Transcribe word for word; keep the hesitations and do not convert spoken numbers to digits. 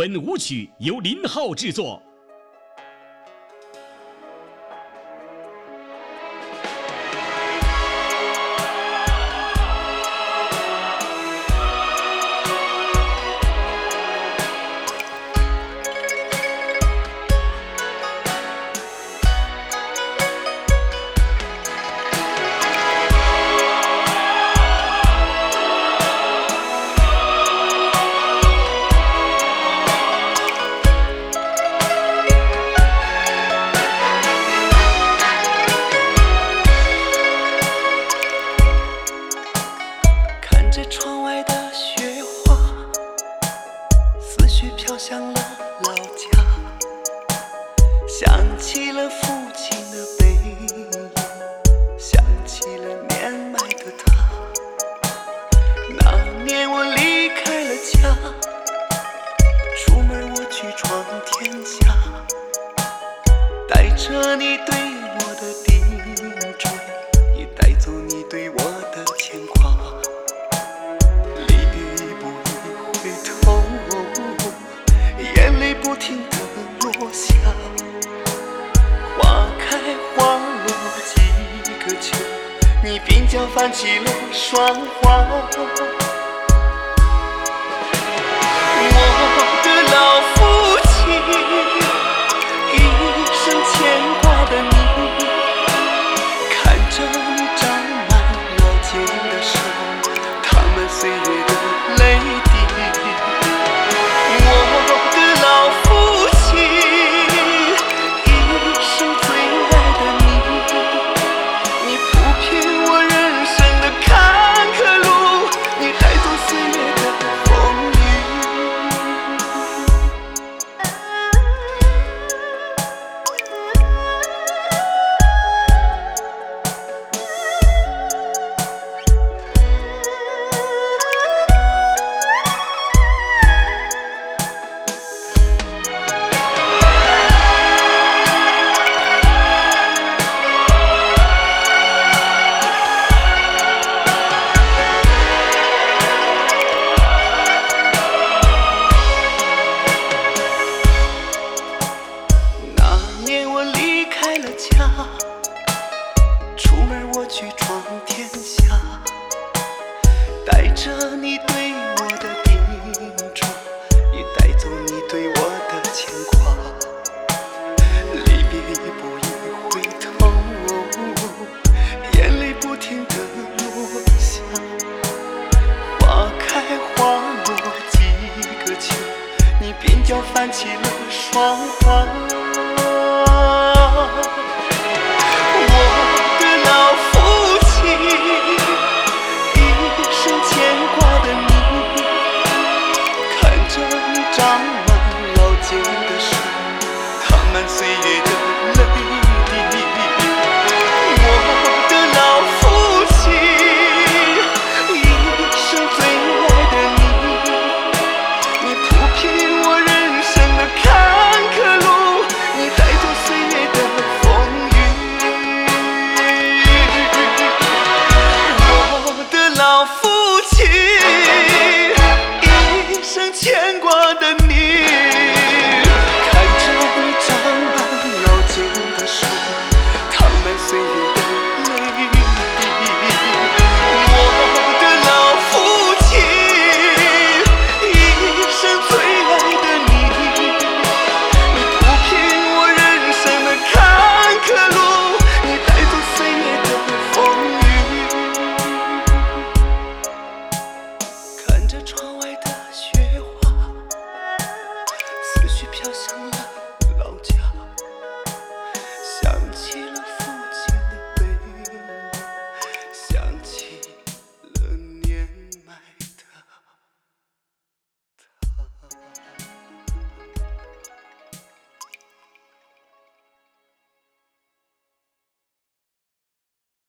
本舞曲由林浩制作。 窗外的雪花，思绪飘向了老家，想起了父亲的背影，想起了年迈的他。那年我离开了家，出门我去闯天下，带着你对我的叮嘱，也带走你对我的牵挂。不停地落下，花开花落几个秋，你鬓角泛起了霜花。我的老父亲，一生牵挂的你，看着你长满老茧的手，淌满岁月的泪滴。老父亲，一生最爱的你，你铺平我人生的坎坷路，你带走岁月的风雨。出门我去闯天下，带着你对我的叮嘱，也带走你对我的牵挂。离别一步一回头，眼泪不停地落下，花开花落几个秋，你鬓角泛起了霜花。长满老茧的手，淌满岁月的泪滴。我的老父亲，一生最爱的你，你铺平我人生的坎坷路，你带走岁月的风雨。我的老父亲，一生牵挂的你，看着你长满老茧的手，淌满岁月的泪滴。我的老父亲，一生最爱的你，你铺平我人生的坎坷路，你带走岁月的风雨。看着窗外的雪花，思绪飘向了老家，想起了父亲的背影，想起了年迈的他。